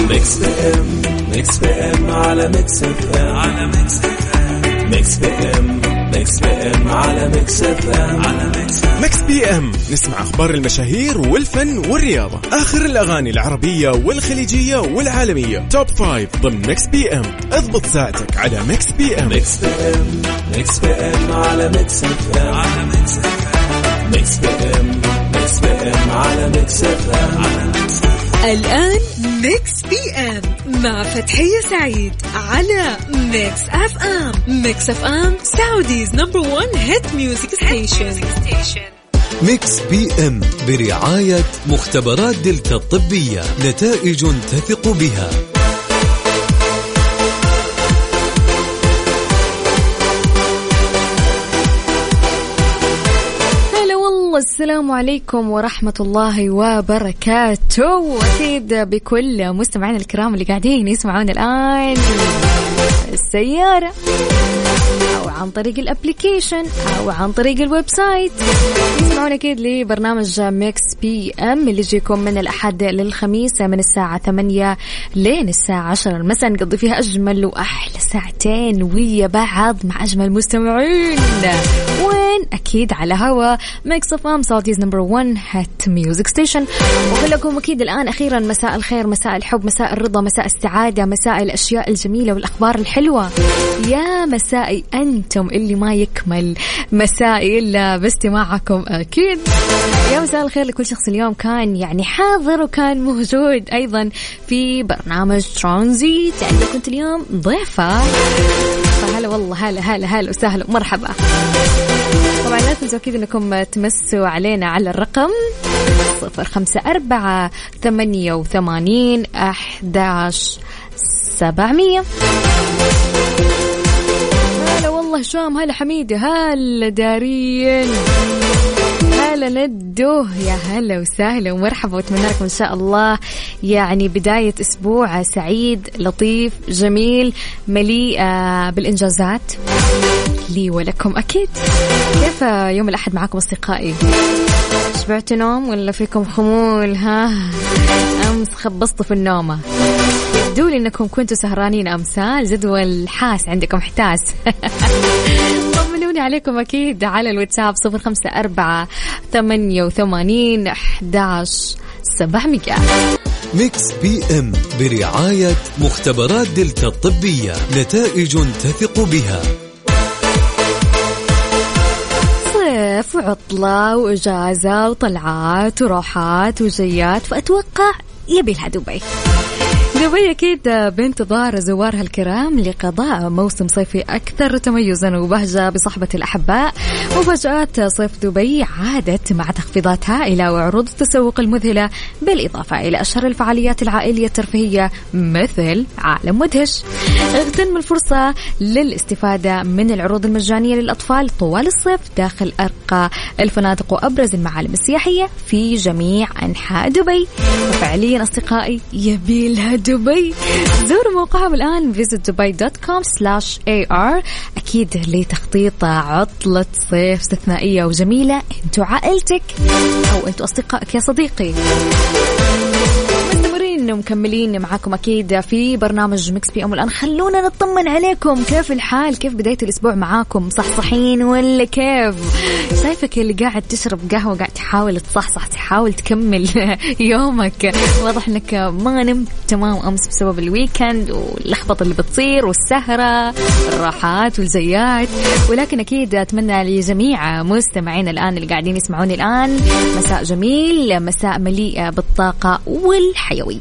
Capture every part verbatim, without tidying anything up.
ميكس بي ام ميكس بي ام على ميكس اف ام على ميكس اف ام ميكس بي ام ميكس بي ام على ميكس اف ام على ميكس ميكس بي ام. نسمع اخبار المشاهير والفن والرياضة، اخر الاغاني العربية والخليجية والعالمية، توب فايف ضمن ميكس بي ام. اضبط ساعتك على ميكس بي ام. ميكس بي ام ميكس بي ام على ميكس اف ام على ميكس اف ام ميكس بي ام ميكس بي ام على ميكس اف ام على ميكس. الآن ميكس بي ام مع فتحية سعيد على ميكس اف ام. ميكس اف ام سعوديز نمبر ون هيت ميوزك ستيشن. ميكس بي ام برعاية مختبرات دلتا الطبية، نتائج تثق بها. السلام عليكم ورحمة الله وبركاته. أكيد بكل مستمعين الكرام اللي قاعدين يسمعون الآن السيارة أو عن طريق الابليكيشن أو عن طريق الويب سايت، يسمعون أكيد لبرنامج ميكس بي ام اللي يجيكم من الأحد للخميس من الساعة ثمانية لين الساعة عشرة المساء. نقضي فيها أجمل وأحلى ساعتين ويا بعض مع أجمل مستمعين. وين؟ أكيد على هوا ميكس اف ام سعوديز نمبر ون هات ميوزك ستيشن. وأقول لكم أكيد الآن أخيرا مساء الخير، مساء الحب، مساء الرضا، مساء السعادة، مساء الأشياء الجميلة والأخبار الحلوة. يا مسائي أنتم اللي ما يكمل مسائي إلا باستماعكم أكيد. يا مساء الخير لكل شخص اليوم كان يعني حاضر وكان موجود أيضا في برنامج ترانزيت. يعني كنت اليوم ضيفة، فهلا والله هلا هلا هلا وسهلا ومرحبا. طبعا لا تنسوا أكيد أنكم تمسوا علينا على الرقم صفر خمسة أربعة ثمانية وثمانين أحداش سبعمية. هلا والله شام، هلا حميدة، هلا دارين، هلا ندوه، يا هلا وسهلا ومرحبا. واتمنى لكم إن شاء الله يعني بداية أسبوع سعيد لطيف جميل مليء بالإنجازات لي ولكم أكيد. كيف يوم الأحد معكم أصدقائي؟ شبعتوا نوم ولا فيكم خمول؟ ها أمس خبصتوا في النومة؟ يبدولي أنكم كنتوا سهرانين أمثال جدول حاس عندكم احتاس. طمنوني عليكم أكيد على الواتساب صفر خمسة أربعة ثمانية وثمانين أحداش سبعمية. ميكس بي ام برعاية مختبرات دلتا الطبية، نتائج تثق بها. صيف وعطلة وإجازة وطلعات وروحات وجيات، فأتوقع يبي لها دبي. دبي أكيد بانتظار زوارها الكرام لقضاء موسم صيفي أكثر تميزا وبهجة بصحبة الأحباء. مفاجآت صيف دبي عادت مع تخفيضاتها إلى وعروض التسوق المذهلة، بالإضافة إلى أشهر الفعاليات العائلية الترفيهية مثل عالم مدهش. اغتنم الفرصة للاستفادة من العروض المجانية للأطفال طوال الصيف داخل أرقى الفنادق وأبرز المعالم السياحية في جميع أنحاء دبي. وفعليا أصدقائي يبيلها دبي. زوروا موقعهم الآن فيزيت دبي دوت كوم سلاش اي ار أكيد لتخطيط عطلة صيف استثنائية وجميلة أنتوا عائلتك أو أنتوا أصدقائك يا صديقي. مستمرين ومكملين معاكم أكيد في برنامج ميكس بي أم. الآن خلونا نطمن عليكم، كيف الحال؟ كيف بداية الأسبوع معاكم؟ صحصحين ولا كيف؟ شايفك اللي قاعد تشرب قهوة قاعد تحاول تصحصح، تحاول تكمل يومك. واضح أنك ما نمت تمام أمس بسبب الويكند واللخبطة اللي بتصير والسهرة الراحات والزيات. ولكن أكيد أتمنى لجميع مستمعين الآن اللي قاعدين يسمعوني الآن مساء جميل، مساء مليء بالطاقة والحيوية.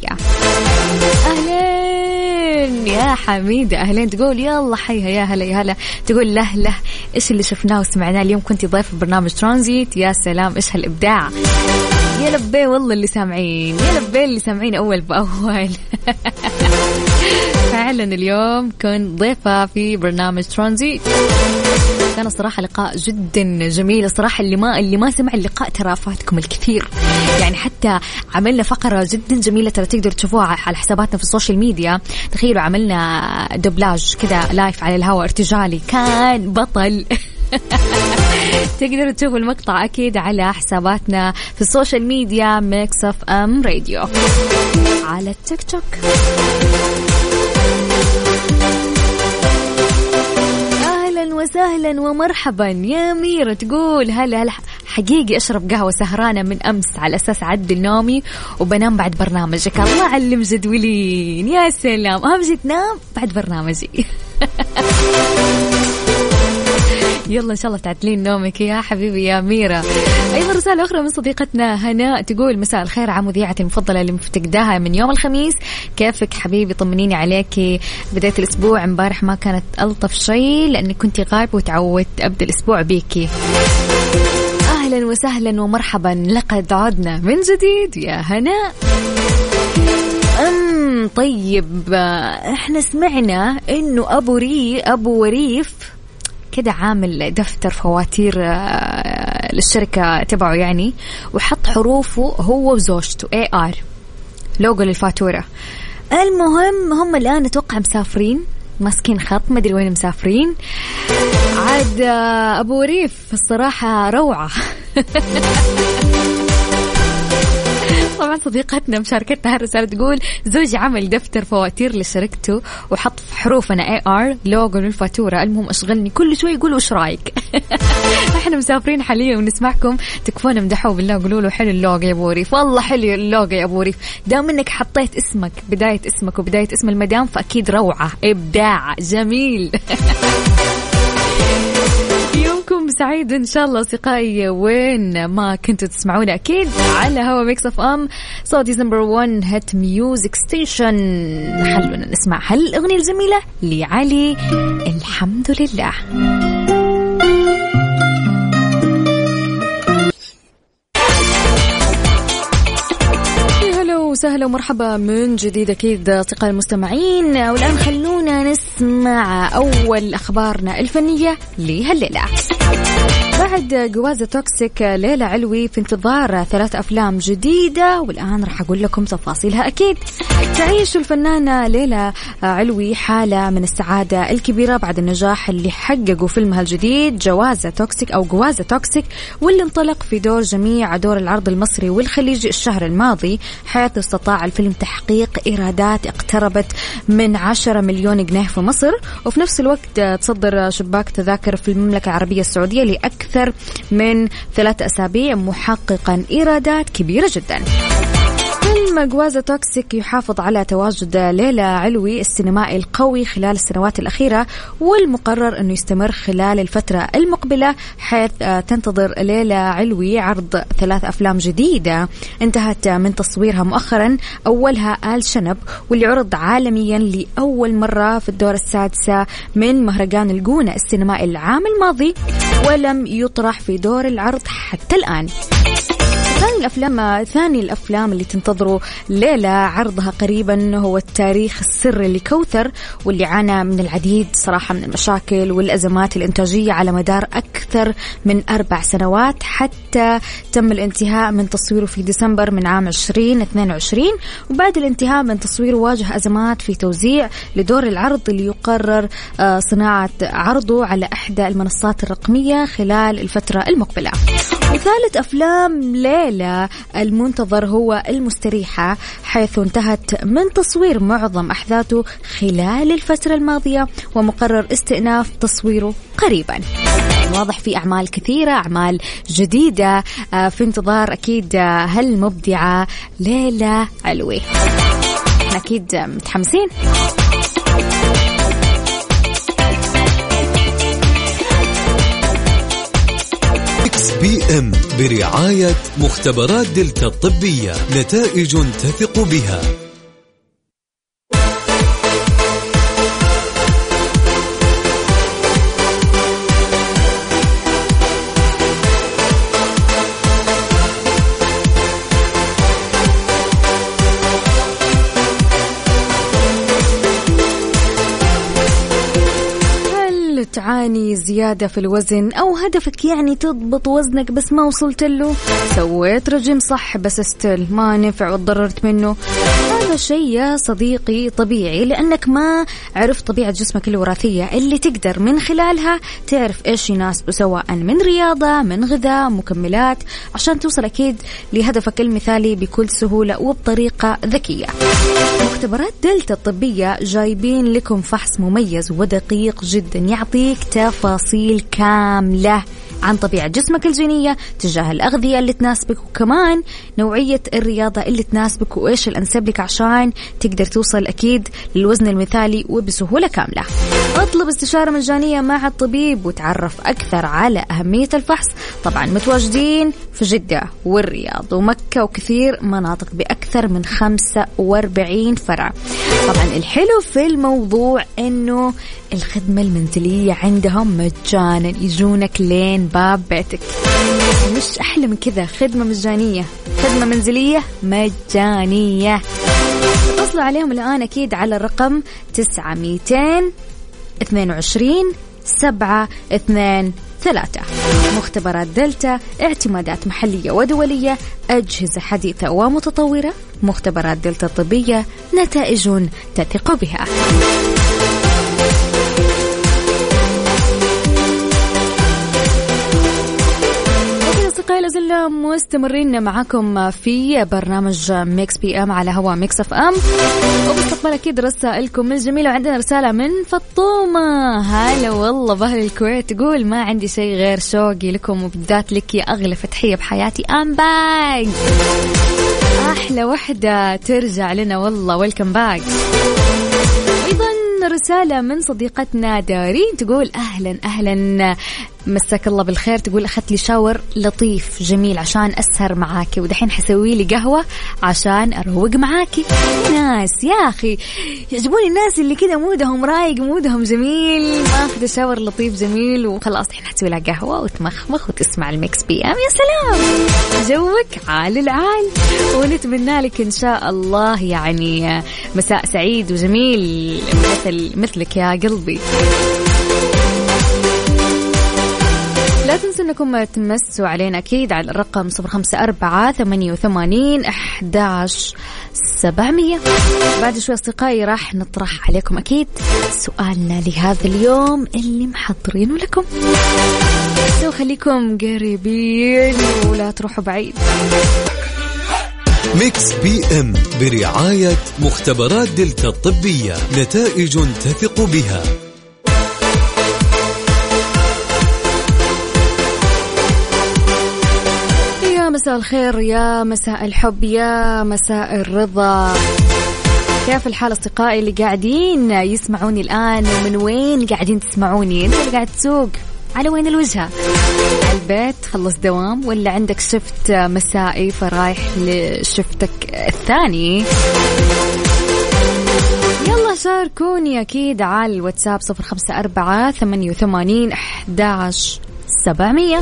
أهلين يا حميدة، أهلين. تقول يلا حيها، يا هلا يا هلا. تقول له له إيش اللي شفناه وسمعناه اليوم؟ كنت ضيف في برنامج ترانزيت، يا سلام إيش هالإبداع. يا لبي والله اللي سامعين، يا لبي اللي سامعين أول بأول. فعلا اليوم كنت ضيفة في برنامج ترانزيت، كان الصراحة لقاء جدا جميل. الصراحة اللي ما اللي ما سمع اللقاء ترى فاتكم الكثير. يعني حتى عملنا فقرة جدا جميلة ترى تقدر تشوفوها على حساباتنا في السوشيال ميديا. تخيلوا عملنا دوبلاج كذا لايف على الهواء ارتجالي، كان بطل. تقدروا تشوفوا المقطع أكيد على حساباتنا في السوشيال ميديا ميكس اف ام راديو على التيك توك. أهلا وسهلا ومرحبا يا ميرة، تقول هلا هلا حقيقي أشرب قهوة سهرانة من أمس على أساس أعدل نومي وبنام بعد برنامجك. الله علم جدولين، يا سلام، أهم شيء تنام بعد برنامجي. يلا إن شاء الله تعدلين نومك يا حبيبي يا ميرة. أيضا رسالة أخرى من صديقتنا هناء تقول مساء الخير على مذيعتي المفضلة اللي مفتقداها من يوم الخميس، كيفك حبيبي؟ طمنيني عليكي، بداية الأسبوع امبارح ما كانت ألطف شيء لأني كنت غايب وتعودت أبدأ الأسبوع بيكي. أهلا وسهلا ومرحبا، لقد عدنا من جديد يا هناء. أم طيب، احنا سمعنا إنه أبو ري أبو وريف كده عامل دفتر فواتير للشركة تبعه يعني، وحط حروفه هو وزوجته إيه آر لوجو للفاتورة. المهم هم الآن أتوقع مسافرين، ماسكين خط ما أدري وين مسافرين. عاد أبو ريف الصراحة روعة. طبعا صديقتنا مشاركتنا هالرسالة تقول زوجي عمل دفتر فواتير لشركته وحط حروفنا إيه آر لوجو للفاتورة. المهم أشغلني كل شوي يقول وش رايك. احنا مسافرين حاليا ونسمعكم تكفون مدحوا بالله، قولوا له حلو اللوجو يا أبو ريف. والله حلو اللوجو يا أبو ريف، دام انك حطيت اسمك بداية اسمك وبداية اسم المدام فأكيد روعة، إبداع جميل. يومكم سعيد إن شاء الله أصدقائي، وين ما كنتوا تسمعونا أكيد على هوا ميكس أف أم سعوديز نمبر وان هيت ميوزك ستيشن. خلونا نسمع هالأغنية الجميلة لعلي الحمد لله. وسهلا ومرحبا من جديد أكيد أصدقائي المستمعين، والآن خلونا نسمع أول أخبارنا الفنية لهالليلة. بعد جوازة توكسيك ليلى علوي في انتظار ثلاث أفلام جديدة، والآن راح أقول لكم تفاصيلها أكيد. تعيش الفنانة ليلى علوي حالة من السعادة الكبيرة بعد النجاح اللي حققوا فيلمها الجديد جوازة توكسيك أو جوازة توكسيك، واللي انطلق في دور جميع دور العرض المصري والخليجي الشهر الماضي، حيث استطاع الفيلم تحقيق إيرادات اقتربت من عشرة مليون جنيه في مصر، وفي نفس الوقت تصدر شباك تذاكر في المملكة العربية السعودية لأكثر من ثلاث أسابيع محققا إيرادات كبيرة جدا. فيلم جوازة توكسيك يحافظ على تواجد ليلى علوي السينمائي القوي خلال السنوات الأخيرة، والمقرر أنه يستمر خلال الفترة المقبلة، حيث تنتظر ليلى علوي عرض ثلاث أفلام جديدة انتهت من تصويرها مؤخرا، أولها آل شنب واللي عرض عالميا لأول مرة في الدور السادسة من مهرجان الجونة السينمائي العام الماضي، ولم يطرح في دور العرض حتى الآن. ثاني الأفلام ثاني الأفلام اللي تنتظروا ليلى عرضها قريبا هو التاريخ السري لكوثر، واللي عانى من العديد صراحة من المشاكل والأزمات الإنتاجية على مدار أكثر من أربع سنوات، حتى تم الانتهاء من تصويره في ديسمبر من عام عشرين اثنين وعشرين. وبعد الانتهاء من تصويره واجه أزمات في توزيع لدور العرض اللي يقرر صناعة عرضه على إحدى المنصات الرقمية خلال الفترة المقبلة. وثالث أفلام ليلى المنتظر هو المستريحة، حيث انتهت من تصوير معظم أحداثه خلال الفترة الماضية، ومقرر استئناف تصويره قريبا. واضح في أعمال كثيرة، أعمال جديدة في انتظار أكيد هالمبدعة ليلى علوي. أكيد متحمسين. بي ام برعاية مختبرات دلتا الطبية، نتائج تثق بها. تعاني زيادة في الوزن أو هدفك يعني تضبط وزنك بس ما وصلت له، سويت رجيم صح بس استل ما نفع وتضررت منه، هذا هذا الشيء يا صديقي طبيعي، لأنك ما عرفت طبيعة جسمك الوراثية اللي تقدر من خلالها تعرف إيش يناسبه، سواء من رياضة، من غذاء، مكملات، عشان توصل أكيد لهدفك المثالي بكل سهولة وبطريقة ذكية. مختبرات دلتا الطبية جايبين لكم فحص مميز ودقيق جدا يعطيك تفاصيل كاملة عن طبيعة جسمك الجينية تجاه الأغذية اللي تناسبك، وكمان نوعية الرياضة اللي تناسبك وإيش الأنسب لك عشان تقدر توصل أكيد للوزن المثالي وبسهولة كاملة. اطلب استشارة مجانية مع الطبيب وتعرف أكثر على أهمية الفحص. طبعا متواجدين في جدة والرياض ومكة وكثير مناطق بأكثر من خمسة وأربعين فرع. طبعا الحلو في الموضوع إنه الخدمة المنزلية عندهم مجانا، يجونك لين باب بيتك. مش أحلى من كذا، خدمة مجانية، خدمة منزلية مجانية. اتصلوا عليهم الآن أكيد على الرقم تسعة ميتين اثنين وعشرين سبعة اثنين ثلاثة. مختبرات دلتا، اعتمادات محلية ودولية، أجهزة حديثة ومتطورة. مختبرات دلتا الطبية، نتائج تثق بها. لازلنا مستمرين معكم في برنامج ميكس بي ام على هوا ميكس اف ام، وبستقبل اكيد رسائلكم الجميله. وعندنا رساله من فطومه، هلا والله باهل الكويت، تقول ما عندي شيء غير شوقي لكم وبالذات لك يا اغلى فتحيه بحياتي ام باك. احلى وحده ترجع لنا والله، ويلكم باك. ايضا رسالة من صديقتنا دارين تقول أهلا أهلا مساك الله بالخير، تقول أخذت لي شاور لطيف جميل عشان أسهر معاكي، ودحين حسوي لي قهوة عشان أروق معاكي. ناس يا أخي يعجبوني الناس اللي كده مودهم رايق، مودهم جميل، ما أخذ شاور لطيف جميل وخلاص الحين حتسوي لها قهوة وتمخمخ وتسمع الميكس بي ام. يا سلام، جوك عال العال، ونتمنى لك إن شاء الله يعني مساء سعيد وجميل مثل مثلك يا قلبي. لا تنسوا أنكم تمسوا علينا أكيد على الرقم صفر خمسة أربعة ثمانية وثمانين أحد عشر سبعمية. بعد شوي أصدقائي راح نطرح عليكم أكيد سؤالنا لهذا اليوم اللي محضرينه لكم، سو خليكم قريبين ولا تروحوا بعيد. ميكس بي ام برعاية مختبرات دلتا الطبية، نتائج تثق بها. يا مساء الخير، يا مساء الحب، يا مساء الرضا. كيف الحال أصدقائي اللي قاعدين يسمعوني الآن؟ ومن وين قاعدين تسمعوني؟ أنت اللي قاعد تسوق على وين الوجهة؟ على البيت خلص دوام، ولا عندك شفت مسائي فرايح لشفتك الثاني؟ يلا شاركوني أكيد على الواتساب صفر خمسة أربعة ثمانية وثمانين أحد عشر سبعمية.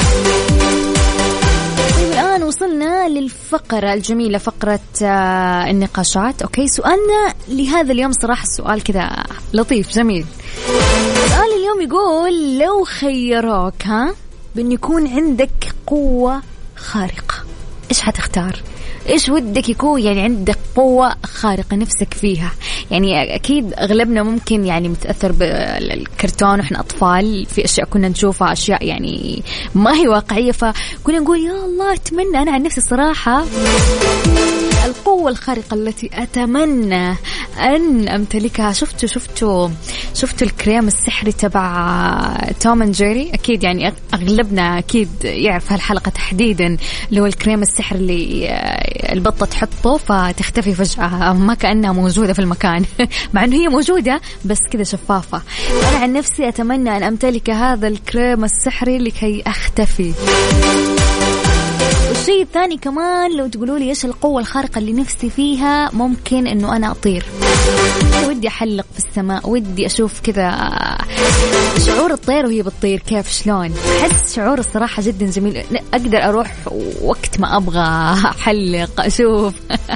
الآن وصلنا للفقرة الجميلة، فقرة النقاشات. أوكي، سؤالنا لهذا اليوم صراحة السؤال كذا لطيف جميل. السؤال اليوم يقول لو خيروك ها بأن يكون عندك قوة خارقة، إيش هتختار؟ إيش ودك يكون يعني عندك قوة خارقة نفسك فيها؟ يعني أكيد أغلبنا ممكن يعني متأثر بالكرتون وإحنا أطفال، في أشياء كنا نشوفها أشياء يعني ما هي واقعية، فكنا نقول يا الله أتمنى. أنا عن نفسي صراحة القوة الخارقة التي أتمنى أن أمتلكها، شفتوا شفتوا شفتوا الكريم السحري تبع توم اند جيري؟ أكيد يعني أغلبنا أكيد يعرف هالحلقة تحديدا، اللي هو الكريم السحري اللي البطة تحطه فتختفي فجأة ما كأنها موجودة في المكان مع أنه هي موجودة بس كذا شفافة. أنا عن نفسي أتمنى أن أمتلك هذا الكريم السحري لكي أختفي. والشيء الثاني كمان لو تقولوا لي إيش القوة الخارقة اللي نفسي فيها، ممكن إنه أنا أطير، ودي أحلق في السماء، ودي أشوف كذا شعور الطير وهي بتطير كيف شلون، أحس شعور الصراحة جدا جميل، أقدر أروح وقت ما أبغى أحلق أشوف.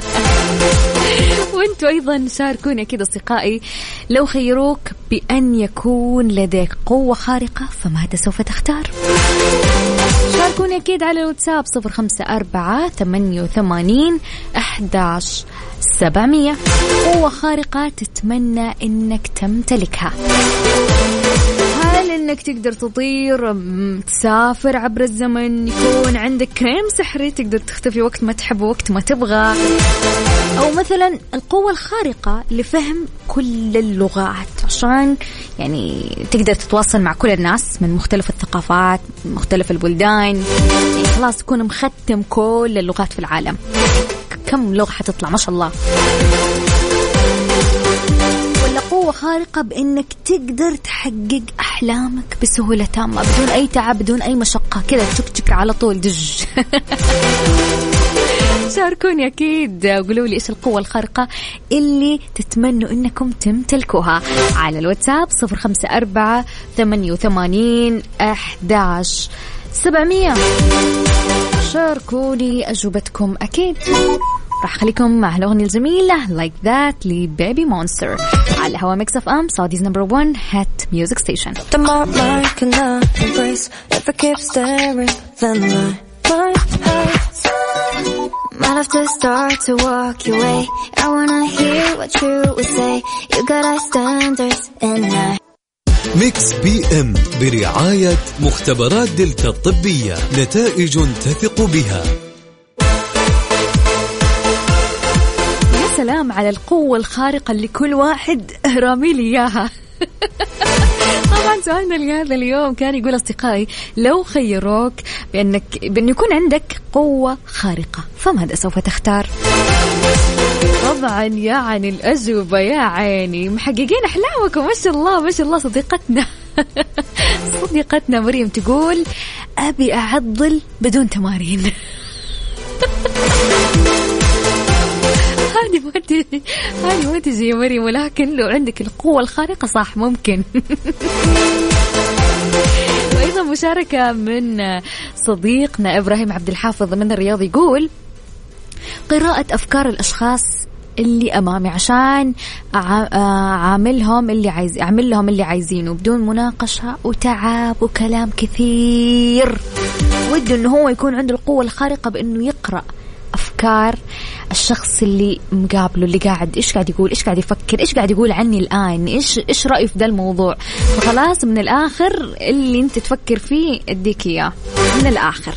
وانتوا أيضا شاركوني كده أصدقائي، لو خيروك بأن يكون لديك قوة خارقة فماذا سوف تختار؟ شاركوني أكيد على الواتساب صفر خمسة أربعة ثمانية وثمانين أحداش سبعمية. قوة خارقة تتمنى إنك تمتلكها. هل إنك تقدر تطير، تسافر عبر الزمن، يكون عندك كريم سحري تقدر تختفي وقت ما تحب وقت ما تبغى، أو مثلا القوة الخارقة لفهم كل اللغات عشان يعني تقدر تتواصل مع كل الناس من مختلف الثقافات مختلف البلدان، يعني خلاص تكون مختم كل اللغات في العالم. كم لغة حتطلع ما شاء الله. ولا قوة خارقة بأنك تقدر تحقق أحلامك بسهولة تامة بدون أي تعب بدون أي مشقة، كذا تشك تشك على طول دج. شاركوني أكيد وقولوا لي إيش القوة الخارقة اللي تتمنوا إنكم تمتلكوها على الواتساب صفر خمسة أربعة ثمانية وثمانين أحداش سبعمية. شاركوني أجوبتكم أكيد. راح خليكم مع الأغنية الجميلة Like That لبيبي مونستر على هوا ميكس اف ام Saudi's number one hit music station. The more I cannot embrace, if I keep staring, then my mind hurts. Might have to start to walk your way. I wanna hear what you would say. You got our standards and I. ميكس بي ام برعاية مختبرات دلتا الطبية، نتائج تثق بها. يا سلام على القوة الخارقة اللي كل واحد رامي لي إياها. طبعا سؤالنا لهذا اليوم كان يقول أصدقائي لو خيروك بأنك بأن يكون عندك قوة خارقة فماذا سوف تختار؟ طبعا يعني الأجوبة يا عيني محققين أحلامكم ما شاء الله ما شاء الله. صديقتنا صديقتنا مريم تقول أبي أعضل بدون تمارين. هذه ما تجي هذه ما تجي يا مريم، ولكن لو عندك القوة الخارقة صح ممكن. وأيضا مشاركة من صديقنا إبراهيم عبد الحافظ من الرياض يقول قراءة أفكار الأشخاص اللي أمامي عشان أعملهم اللي عايز أعمل لهم اللي عايزينه بدون مناقشة وتعب وكلام كثير. وده إنه هو يكون عنده القوة الخارقة بإنه يقرأ أفكار الشخص اللي مقابله اللي قاعد إيش قاعد يقول إيش قاعد يفكر إيش قاعد يقول عني الآن إيش إيش رأيه في ذا الموضوع. فخلاص من الآخر اللي أنت تفكر فيه أديك إياه من الآخر.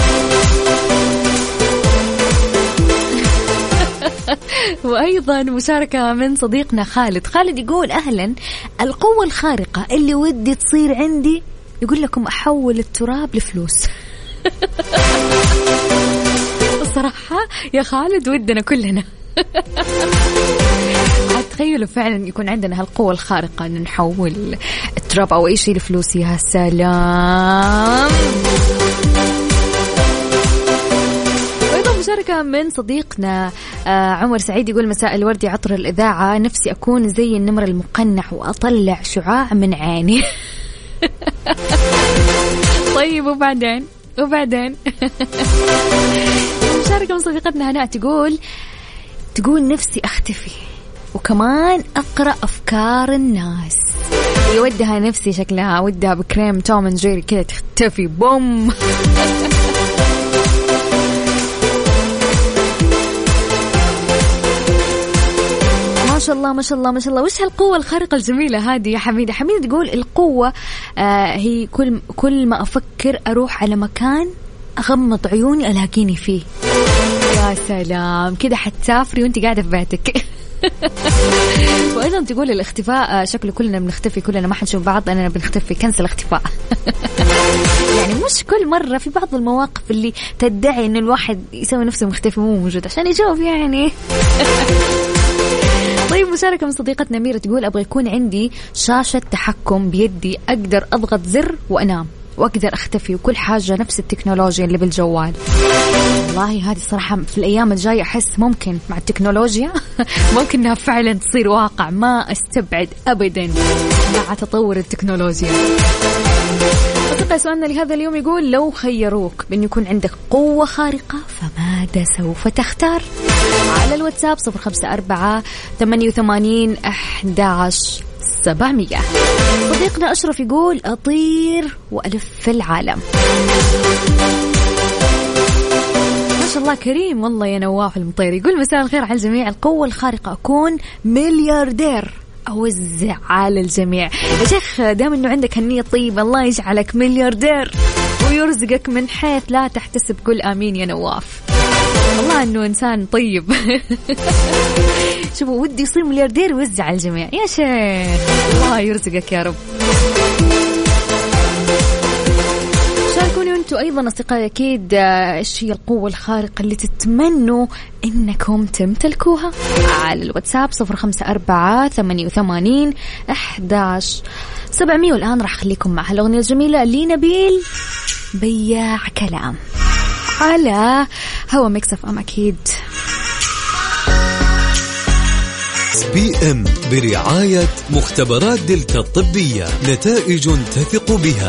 وأيضا مشاركة من صديقنا خالد. خالد يقول أهلا، القوة الخارقة اللي ودي تصير عندي يقول لكم أحول التراب لفلوس. الصراحة يا خالد ودنا كلنا. تخيلوا فعلا يكون عندنا هالقوة الخارقة أن نحول التراب أو أي شيء لفلوس. يا سلام. مشاركة من صديقنا عمر سعيد يقول مساء الورد عطر الإذاعة، نفسي أكون زي النمر المقنع وأطلع شعاع من عيني. طيب وبعدين وبعدين مشاركة من صديقتنا هناء تقول تقول نفسي أختفي وكمان أقرأ أفكار الناس. يودها نفسي شكلها ودها بكريم توم اند جيري كده تختفي بوم. ما شاء الله ما شاء الله ما شاء الله. وش هالقوة الخارقة الجميلة هذه يا حميدة؟ حميدة تقول القوة آه هي كل كل ما أفكر أروح على مكان أغمض عيوني ألاقيني فيه. يا سلام كده حتسافري وانت قاعدة في بيتك. وأيضا تقول الاختفاء شكله كلنا بنختفي كلنا ما حنشوف بعض أننا بنختفي كنسل الاختفاء. يعني مش كل مرة، في بعض المواقف اللي تدعي إن الواحد يسوي نفسه مختفي مو موجود عشان يشوف يعني. طيب مشاركة من صديقتنا ميرة تقول أبغى يكون عندي شاشة تحكم بيدي أقدر أضغط زر وأنام وأقدر أختفي وكل حاجة نفس التكنولوجيا اللي بالجوال. والله هذه صراحة في الأيام الجاية أحس ممكن مع التكنولوجيا ممكن أنها فعلا تصير واقع، ما أستبعد أبدا مع تطور التكنولوجيا. أعتقد يلا سؤالنا لهذا اليوم يقول لو خيروك بأن يكون عندك قوة خارقة فماذا سوف تختار؟ على الواتساب صفر خمسة أربعة ثمانية وثمانين أحد عشر سبعمية. صديقنا أشرف يقول أطير وألف في العالم. ما شاء الله كريم والله يا نواف المطير. يقول مساء الخير على الجميع، القوة الخارقة أكون ملياردير أوزع على الجميع. يا شيخ دام أنه عندك هالنية طيبة الله يجعلك ملياردير ويرزقك من حيث لا تحتسب. كل آمين يا نواف، والله أنه إنسان طيب. شوفوا ودي يصير ملياردير ويوزع على الجميع يا شيخ، الله يرزقك يا رب. شاركوني أنتوا أيضا أصدقائي أكيد إيش هي القوة الخارقة اللي تتمنوا إنكم تمتلكوها على الواتساب صفر خمسة أربعة ثمانية وثمانين أحد عشر سبعمية. والآن راح أخليكم مع هالأغنية الجميلة لنبيل بياع كلام على هوا ميكس اف ام. أكيد بي ام برعاية مختبرات دلتا الطبية، نتائج تثق بها.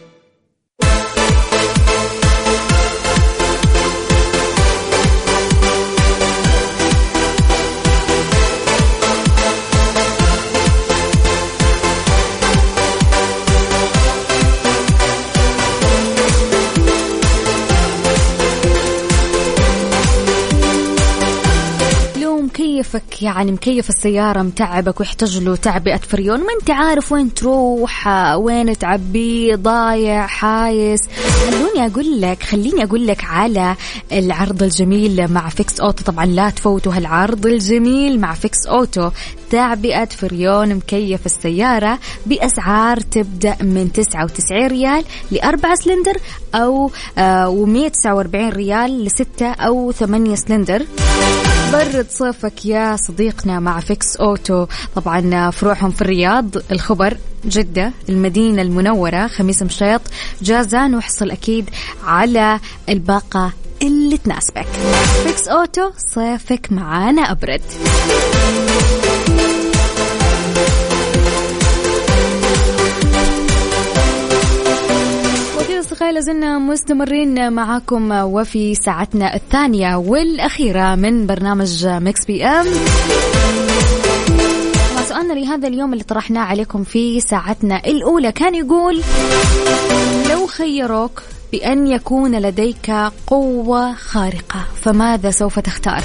مكيفك يعني مكيف السيارة متعبك ويحتاج له تعبئة فريون، ما انت عارف وين تروح وين تعبي، ضايع حايس. خلوني أقول لك خليني أقول لك على العرض الجميل مع فيكس أوتو. طبعا لا تفوتوا هالعرض الجميل مع فيكس أوتو، تعبئة فريون مكيف السيارة بأسعار تبدأ من تسعة وتسعين ريال لأربعة سلندر أو ومية تسعة وأربعين ريال لستة أو ثمانية سلندر. برد صيفك يا صديقنا مع فيكس أوتو. طبعا فروعهم في الرياض، الخبر، جدة، المدينة المنورة، خميس مشيط، جازان، واحصل أكيد على الباقة اللي تناسبك. فيكس أوتو، صيفك معانا أبرد. لازلنا مستمرين معاكم وفي ساعتنا الثانية والأخيرة من برنامج ميكس بي أم. سؤالنا لهذا اليوم اللي طرحناه عليكم في ساعتنا الأولى كان يقول لو خيروك بأن يكون لديك قوة خارقة فماذا سوف تختار؟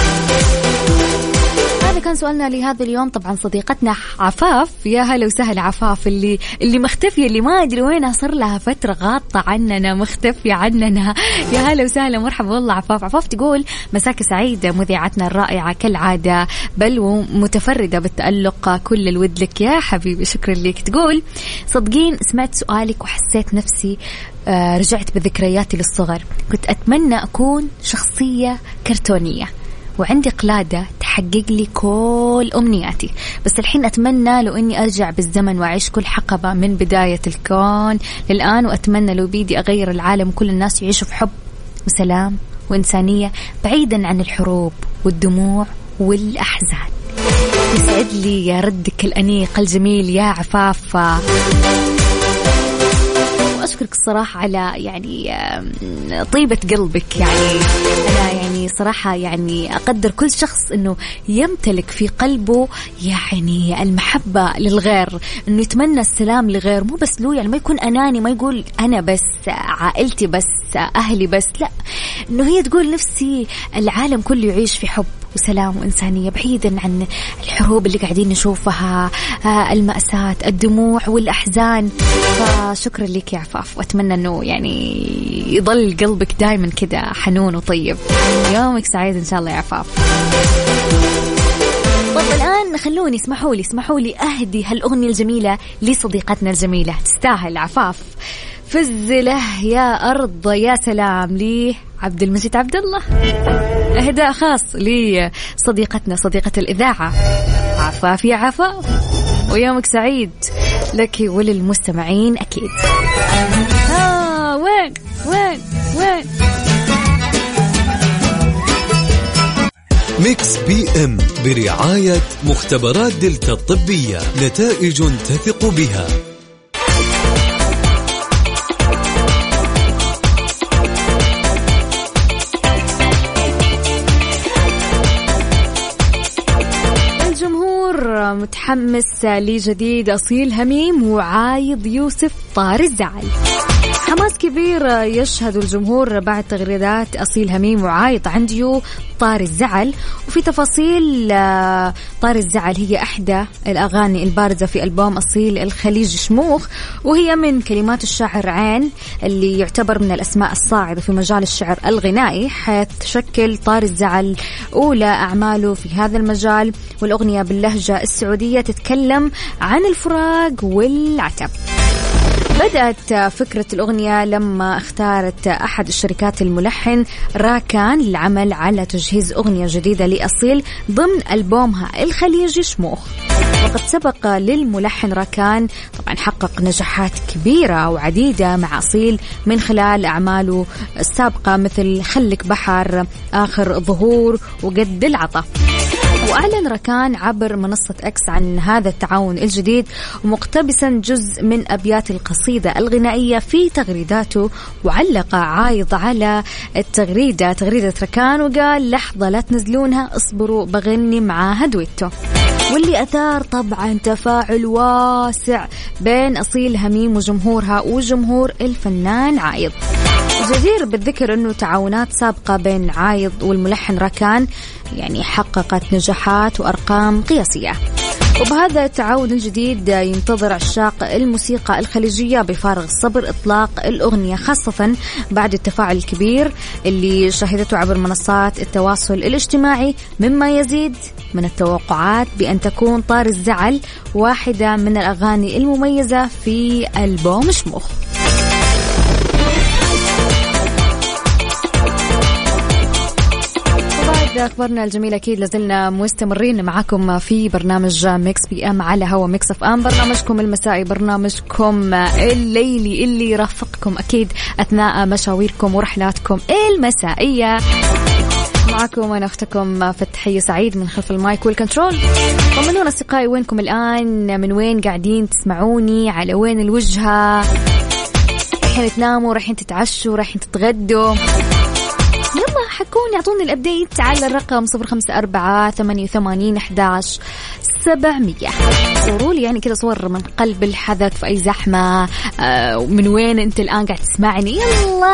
هذا كان سؤالنا لهذا اليوم. طبعا صديقتنا عفاف، يا هلا وسهلا عفاف، اللي اللي مختفية، اللي ما أدري وينها، صار لها فترة غاطة عننا، مختفية عننا. يا هلا وسهلا، مرحبا والله عفاف. عفاف تقول مساك سعيدة مذيعتنا الرائعة كالعادة، بل ومتفردة بالتألق، كل الود لك يا حبيبي، شكرا لك. تقول صدقين سمعت سؤالك وحسيت نفسي آه رجعت بذكرياتي للصغر، كنت أتمنى أكون شخصية كرتونية وعندي قلادة تحقق لي كل أمنياتي، بس الحين أتمنى لو أني أرجع بالزمن وأعيش كل حقبة من بداية الكون للآن، وأتمنى لو بيدي أغير العالم وكل الناس يعيشوا في حب وسلام وإنسانية بعيدا عن الحروب والدموع والأحزان. يسعد لي يا ردك الأنيق الجميل يا عفاف، أشكرك الصراحة على يعني طيبة قلبك. يعني أنا يعني صراحة يعني أقدر كل شخص أنه يمتلك في قلبه يعني المحبة للغير، أنه يتمنى السلام لغير، مو بس له، يعني ما يكون أناني، ما يقول أنا بس، عائلتي بس، أهلي بس، لا، أنه هي تقول نفسي العالم كله يعيش في حب وسلام وإنسانية بعيدا عن الحروب اللي قاعدين نشوفها، المأساة، الدموع والأحزان. فشكرا لك يا عفاف، وأتمنى أنه يعني يضل قلبك دايما كده حنون وطيب. يومك سعيد إن شاء الله يا عفاف. طب الآن خلوني اسمحوا لي اسمحوا لي أهدي هالأغنية الجميلة لصديقتنا الجميلة، تستاهل عفاف. فز له يا أرض يا سلام لي عبد المجيد عبد الله، إهداء خاص لصديقتنا صديقة الإذاعة عفاف يا عفاف، ويومك سعيد لك وللمستمعين أكيد. ها وين وين وين ميكس بي ام برعاية مختبرات دلتا الطبية، نتائج تثق بها. متحمس لجديد أصيل هميم وعايض يوسف طار الزعل. حماس كبير يشهد الجمهور بعد تغريدات أصيل هميم وعايض عن ديو طار الزعل. وفي تفاصيل، طار الزعل هي إحدى الأغاني البارزة في ألبوم أصيل الخليج شموخ، وهي من كلمات الشاعر عين اللي يعتبر من الأسماء الصاعدة في مجال الشعر الغنائي، حيث تشكل طار الزعل أولى أعماله في هذا المجال. والأغنية باللهجة السعودية تتكلم عن الفراق والعتب. بدأت فكرة الأغنية لما اختارت أحد الشركات الملحن راكان للعمل على تجهيز أغنية جديدة لأصيل ضمن ألبومها الخليجي شموخ. وقد سبق للملحن راكان طبعا حقق نجاحات كبيرة وعديدة مع أصيل من خلال أعماله السابقة مثل خلك بحر، آخر ظهور، وقد العطا. وأعلن راكان عبر منصة أكس عن هذا التعاون الجديد، ومقتبسا جزء من أبيات القصيدة الغنائية في تغريداته. وعلق عايض على التغريدة تغريدة راكان وقال: لحظة لا تنزلونها، اصبروا بغني معاها دويتو، واللي أثار طبعا تفاعل واسع بين أصيل هميم وجمهورها وجمهور الفنان عايض. جدير بالذكر أنه تعاونات سابقة بين عايض والملحن راكان يعني حققت نجاحات وأرقام قياسية. وبهذا التعاون الجديد ينتظر عشاق الموسيقى الخليجية بفارغ الصبر إطلاق الأغنية، خاصة بعد التفاعل الكبير اللي شهدته عبر منصات التواصل الاجتماعي، مما يزيد من التوقعات بأن تكون طار الزعل واحدة من الأغاني المميزة في ألبوم شموخ. أخبارنا الجميلة أكيد لازلنا مستمرين معكم في برنامج ميكس بي أم على هوا ميكس أف أم، برنامجكم المسائي، برنامجكم الليلي اللي يرافقكم أكيد أثناء مشاويركم ورحلاتكم المسائية. معكم أنا أختكم فتحية سعيد من خلف المايك والكنترول. طمنونا أصدقائي، وينكم الآن؟ من وين قاعدين تسمعوني؟ على وين الوجهة؟ رايحين تناموا؟ رايحين تتعشوا؟ رايحين تتغدوا؟ يلا حكوني، اعطوني الابديت على الرقم صفر خمسة أربعة ثمانية وثمانين أحد عشر سبعمية. صوروا لي يعني كذا صور من قلب الحدث في أي زحمة. آه من وين أنت الآن قاعد تسمعني؟ يلا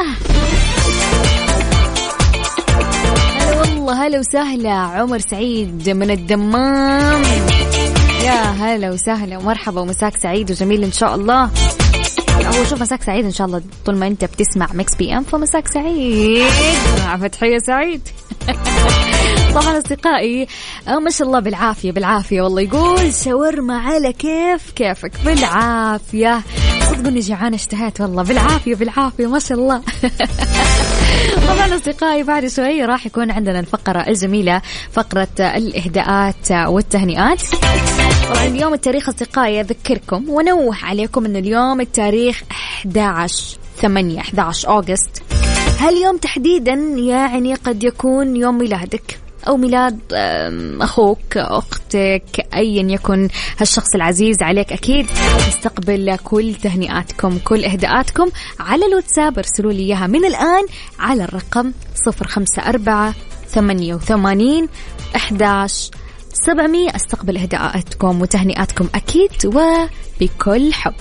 هلا والله، هلا وسهلا. عمر سعيد من الدمام، يا هلا وسهلا ومرحبا، ومساك سعيد وجميل إن شاء الله. أول شوف مساك سعيد إن شاء الله، طول ما أنت بتسمع ميكس بي أم فمساك سعيد مع فتحية سعيد. طبعا أصدقائي ما شاء الله بالعافية بالعافية، والله يقول شاورما على كيف كيفك بالعافية. صدقوني جعانة اشتهيت والله، بالعافية بالعافية ما شاء الله. طبعا أصدقائي بعد شوي راح يكون عندنا الفقرة الجميلة، فقرة الإهداءات والتهنئات. طبعا اليوم التاريخ أصدقائي أذكركم ونوه عليكم أن اليوم التاريخ أحد عشر ثمانية أحد عشر أغسطس. هاليوم تحديدا يعني قد يكون يوم ميلادك أو ميلاد أخوك أختك أيا يكن هالشخص العزيز عليك. أكيد نستقبل كل تهنئاتكم كل إهداءاتكم على الواتساب، ارسلوا لي إياها من الآن على الرقم صفر خمسة أربعة ثمانية وثمانين أحد عشر سبعمية. استقبل إهداءاتكم وتهنئاتكم أكيد وبكل حب.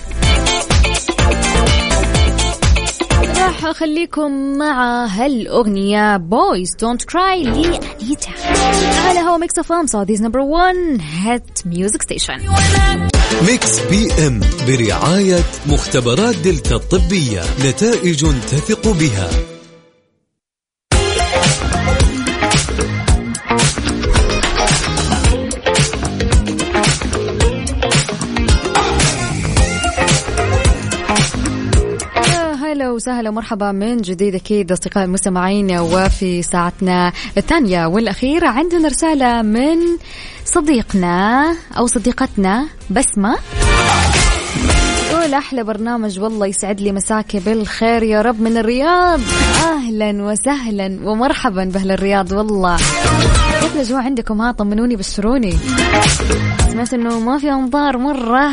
راح أخليكم مع هالأغنية Boys Don't Cry لأنيتا على هوا ميكس أف أم Saudi's number one hit music station. ميكس بي ام برعاية مختبرات دلتا الطبية، نتائج تثق بها. هلا وسهلا ومرحبا من جديد أكيد أصدقائي المستمعين. وفي ساعتنا الثانية والأخيرة عندنا رسالة من صديقنا أو صديقتنا بسمة، تقول أحلى برنامج والله يسعد لي مساكي بالخير يا رب من الرياض. أهلا وسهلا ومرحبا بأهل الرياض. والله كيف الأجواء عندكم؟ ها طمنوني بشروني. سمعت أنه ما في أمطار مرة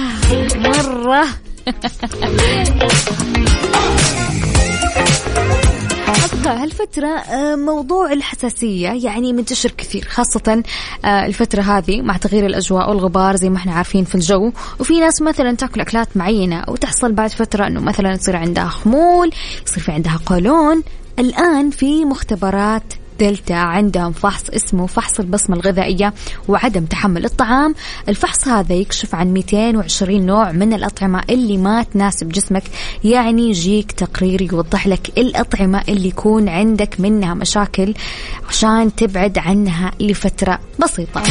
مرة. هالفترة موضوع الحساسية يعني منتشر كثير، خاصة الفترة هذه مع تغيير الأجواء والغبار زي ما احنا عارفين في الجو. وفي ناس مثلا تأكل أكلات معينة وتحصل بعد فترة أنه مثلا يصير عندها خمول، يصير في عندها قولون. الآن في مختبرات دلتا عندهم فحص اسمه فحص البصمة الغذائية وعدم تحمل الطعام. الفحص هذا يكشف عن مئتين وعشرين نوع من الأطعمة اللي ما تناسب جسمك، يعني يجيك تقرير يوضح لك الأطعمة اللي يكون عندك منها مشاكل عشان تبعد عنها لفترة بسيطة.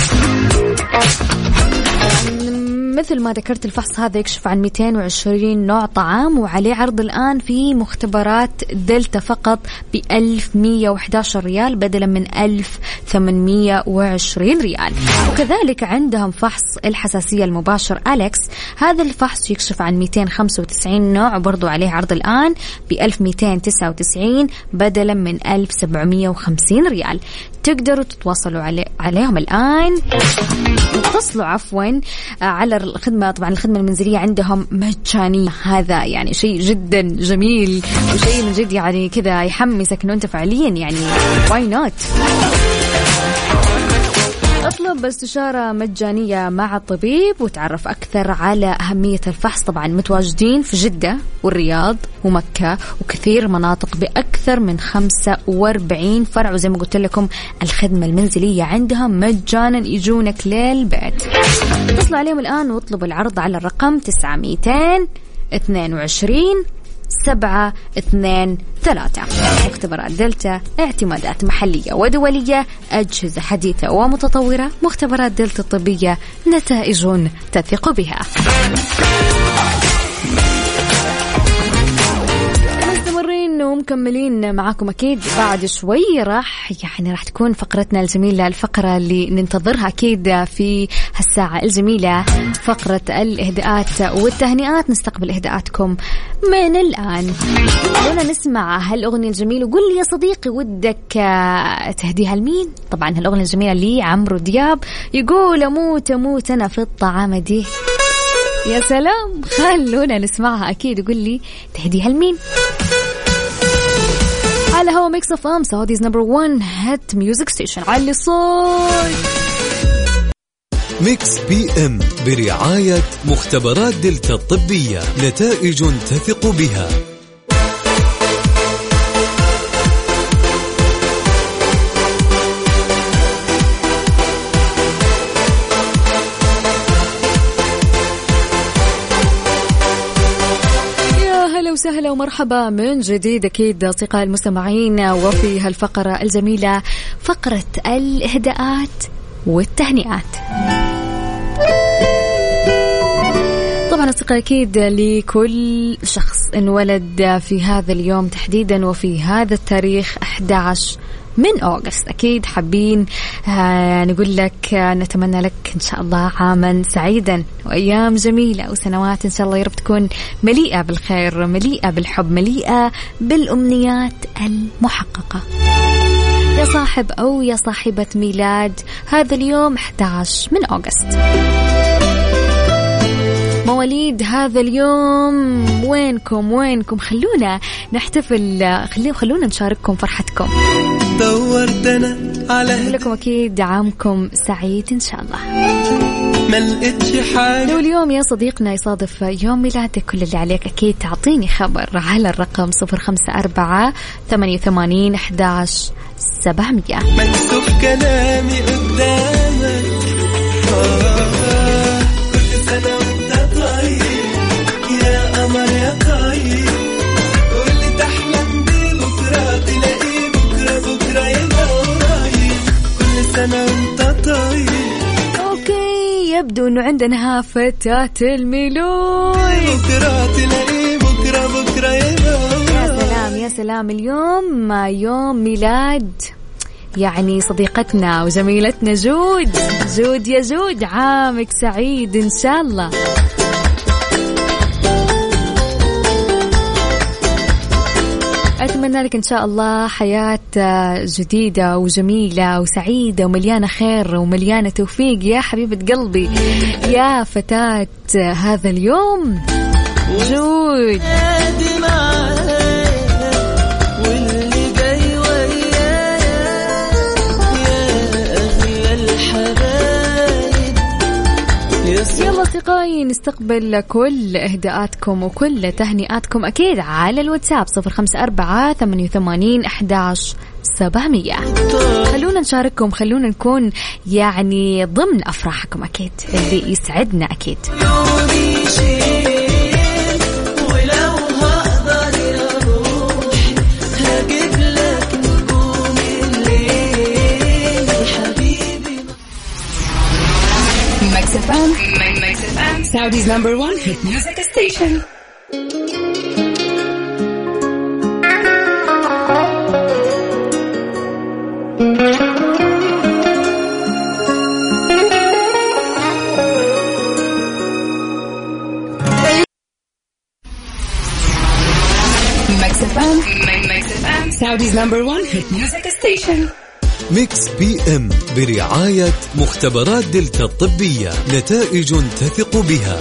مثل ما ذكرت الفحص هذا يكشف عن مئتين وعشرين نوع طعام وعليه عرض الآن في مختبرات دلتا فقط بألف مية وأحد عشر ريال بدلا من ألف ثمانمية وعشرين ريال. وكذلك عندهم فحص الحساسية المباشر أليكس، هذا الفحص يكشف عن مئتين وخمسة وتسعين نوع وبرضو عليه عرض الآن بألف مئتين وتسعة وتسعين بدلا من ألف سبعمية وخمسين ريال. تقدروا تتواصلوا علي عليهم الآن، اتصلوا عفوا على الخدمة. طبعا الخدمة المنزلية عندهم مجانية، هذا يعني شيء جدا جميل وشيء من جد يعني كذا يحمسك انه انت فعليا يعني واي نوت. اطلب استشارة مجانية مع الطبيب وتعرف أكثر على أهمية الفحص. طبعا متواجدين في جدة والرياض ومكة وكثير مناطق بأكثر من خمسة وأربعين فرع، وزي ما قلت لكم الخدمة المنزلية عندهم مجانا يجونك للبيت. اتصلوا عليهم الآن واطلبوا العرض على الرقم تسعة مئتين اثنين وعشرين سبعة اثنين ثلاثة. مختبرات دلتا، اعتمادات محلية ودولية، أجهزة حديثة ومتطورة. مختبرات دلتا الطبية، نتائج تثق بها. مستمرين ومكملين معاكم أكيد. بعد شوي راح يعني راح تكون فقرتنا الجميلة، الفقرة اللي ننتظرها أكيد في هالساعة الجميلة، فقرة الإهداءات والتهنئات. نستقبل إهداءاتكم من الآن. خلونا نسمع هالأغنية الجميلة. وقل لي يا صديقي ودك تهديها لمين؟ طبعا هالأغنية الجميلة لي عمرو دياب، يقول أموت أموت أنا في الطعام دي. يا سلام، خلونا نسمعها أكيد. وقل لي تهديها لمين؟ على هوا ميكس اف ام سعوديز نمبر وان هات ميوزك ستيشن. علي صوت. ميكس بي ام برعاية مختبرات دلتا الطبية، نتائج تثق بها. وسهلا ومرحبا من جديد أكيد أصدقاء المستمعين. وفي هالفقرة الجميلة فقرة الإهداءات والتهنئات. طبعا أصدقاء أكيد لكل شخص انولد في هذا اليوم تحديدا وفي هذا التاريخ أحد عشر من أغسطس، أكيد حابين آه نقول لك آه نتمنى لك إن شاء الله عاما سعيدا وأيام جميلة وسنوات إن شاء الله يا رب تكون مليئة بالخير، مليئة بالحب، مليئة بالأمنيات المحققة. يا صاحب أو يا صاحبة ميلاد هذا اليوم أحد عشر من أغسطس، مواليد هذا اليوم وينكم وينكم؟ خلونا نحتفل، خلونا خلونا نشارككم فرحتكم. دورتنا على لكم أكيد عامكم سعيد إن شاء الله. ما لقيتش حاجة. لو اليوم يا صديقنا يصادف يوم ميلادك كل اللي عليك أكيد تعطيني خبر على الرقم صفر خمسة أربعة ثمانية ثمانين أحد عشر سبعمية. مكتوب كلامي قدامك آه كل سنة وانت طيب يا قمر يا طيب، واللي تحلم بيه بكرة تلاقيه بكرة بكرة يبقى قريب، كل سنة وانت طيب. أوكي، يبدو أنه عندنا فتاة الميلاد، بكرة تلاقيه بكرة بكرة يبقى قريب. يا سلام يا سلام، اليوم يوم ميلاد يعني صديقتنا وزميلتنا جود. جود يا جود، عامك سعيد إن شاء الله. أتمنى لك إن شاء الله حياة جديدة وجميلة وسعيدة ومليانة خير ومليانة توفيق يا حبيبة قلبي يا فتاة هذا اليوم جود. واللي جاي وجاي نستقبل كل إهداءاتكم وكل تهنئاتكم أكيد على الواتساب صفر خمسة أربعة ثمانية وثمانين أحد عشر سبعمية. خلونا نشارككم، خلونا نكون يعني ضمن أفراحكم أكيد اللي يسعدنا أكيد. Mix F M, Mix F M, Saudi's number one hit music station. Mix F M, Mix F M, Saudi's number one hit music station. ميكس بي ام برعاية مختبرات دلتا الطبية، نتائج تثق بها.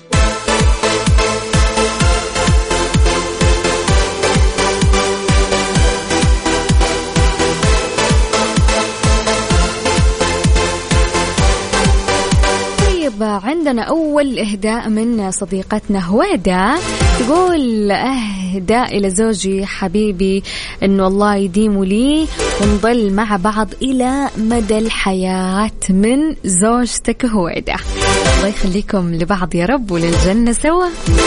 عندنا أول إهداء من صديقتنا هويدا، تقول أهداء إلى زوجي حبيبي إنه الله يديم لي ونضل مع بعض إلى مدى الحياة من زوجتك هويدا. الله يخليكم لبعض يا رب وللجنة سوا.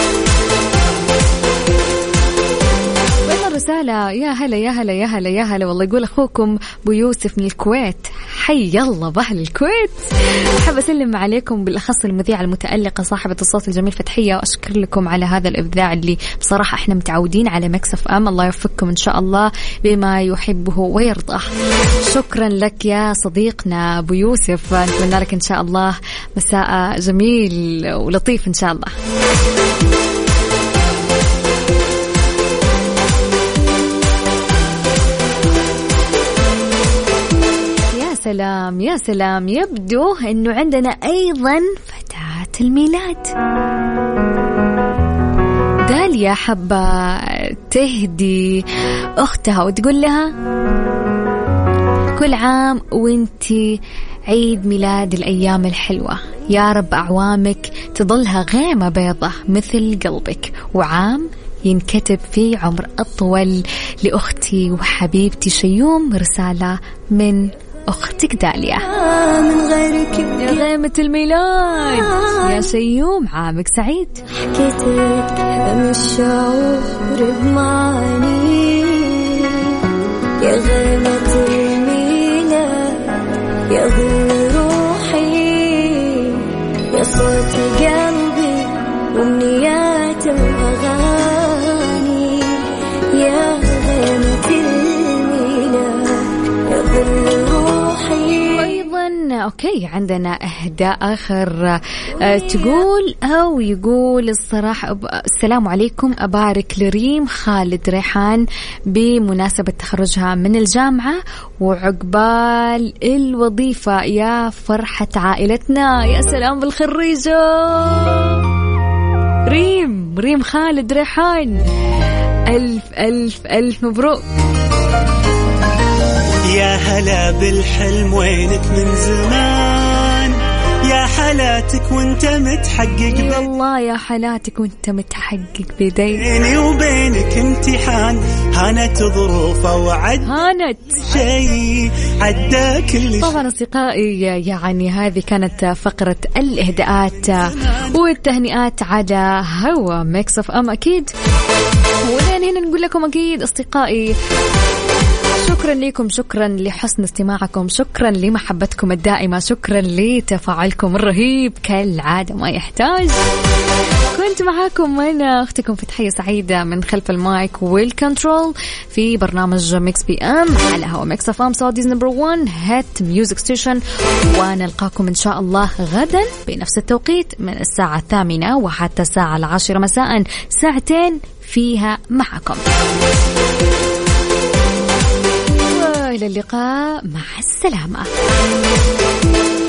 رسالة يا هلا يا هلا يا هلا يا هلا والله، يقول أخوكم أبو يوسف من الكويت، حي الله بأهل الكويت. أحب أسلم عليكم بالأخص المذيعة المتألقة صاحبة الصوت الجميل فتحية، وأشكر لكم على هذا الإبداع اللي بصراحة إحنا متعودين على ميكس اف ام. الله يوفقكم إن شاء الله بما يحبه ويرضاه. شكرا لك يا صديقنا أبو يوسف، نتمنى لك إن شاء الله مساء جميل ولطيف إن شاء الله. سلام يا سلام، يبدو أنه عندنا أيضا فتاة الميلاد داليا، حابة تهدي أختها وتقول لها كل عام وانتي عيد ميلاد الأيام الحلوة، يا رب أعوامك تظلها غيمة بيضة مثل قلبك، وعام ينكتب فيه عمر أطول لأختي وحبيبتي شيوم. رسالة من أختك داليا. من غيرك يا غيمة الميلاد يا شيوم، عامك سعيد. حكيتك من الشعور بمعاني، يا غيمة الميلاد يا ظل روحي، يا صوت قلبي وأمنيات الأغاني، يا غيمة الميلاد يا ظل روحي. أوكي عندنا إهداء آخر أه تقول أو يقول الصراحة السلام عليكم، أبارك لريم خالد ريحان بمناسبة تخرجها من الجامعة وعقبال الوظيفة، يا فرحة عائلتنا. يا سلام بالخريجة ريم ريم خالد ريحان، ألف ألف ألف مبروك. يا هلا بالحلم وينك من زمان، يا حالاتك وانت متحقق. والله يا حالاتك وانت متحقق بداية بيني وبينك امتحان، هانت ظروفه وعد هانت شيء عدى كل. طبعا أصدقائي يعني هذه كانت فقرة الإهداءات والتهنئات على هوا ميكس اف ام أكيد. ولين هنا نقول لكم أكيد أصدقائي شكرا لكم، شكرا لحسن استماعكم، شكرا لمحبتكم الدائمة، شكرا لتفاعلكم الرهيب كالعادة ما يحتاج. كنت معاكم أنا أختكم فتحية سعيدة من خلف المايك والكنترول في برنامج ميكس بي أم على هوا ميكس اف ام سعوديز نمبر وان هيت ميوزك ستيشن، ونلقاكم إن شاء الله غدا بنفس التوقيت من الساعة الثامنة وحتى الساعة العاشرة مساء، ساعتين فيها معكم. إلى اللقاء، مع السلامة.